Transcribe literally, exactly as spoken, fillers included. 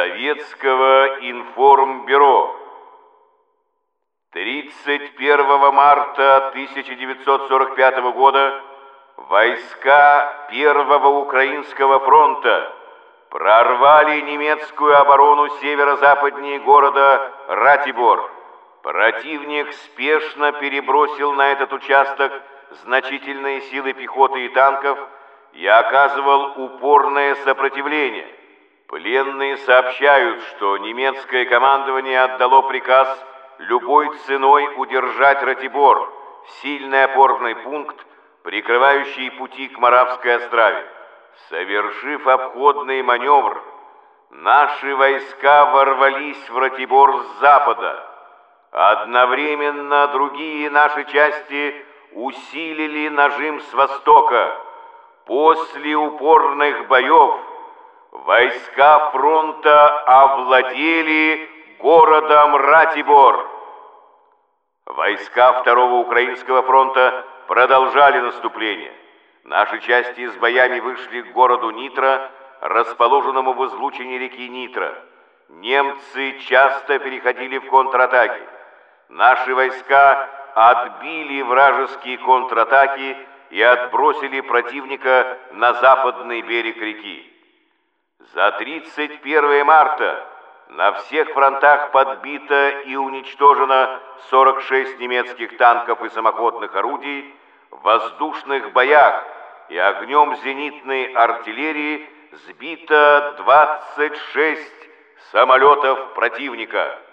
Советского информбюро. тридцать первого марта тысяча девятьсот сорок пятого года войска Первого Украинского фронта прорвали немецкую оборону северо-западнее города Ратибор. Противник спешно перебросил на этот участок значительные силы пехоты и танков и оказывал упорное сопротивление. Пленные сообщают, что немецкое командование отдало приказ любой ценой удержать Ратибор, сильный опорный пункт, прикрывающий пути к Моравской Острове. Совершив обходный маневр, наши войска ворвались в Ратибор с запада. Одновременно другие наши части усилили нажим с востока. После упорных боев войска фронта овладели городом Ратибор. Войска Второго Украинского фронта продолжали наступление. Наши части с боями вышли к городу Нитра, расположенному в излучине реки Нитра. Немцы часто переходили в контратаки. Наши войска отбили вражеские контратаки и отбросили противника на западный берег реки. За тридцать первое марта на всех фронтах подбито и уничтожено сорок шесть немецких танков и самоходных орудий, в воздушных боях и огнем зенитной артиллерии сбито двадцать шесть самолетов противника.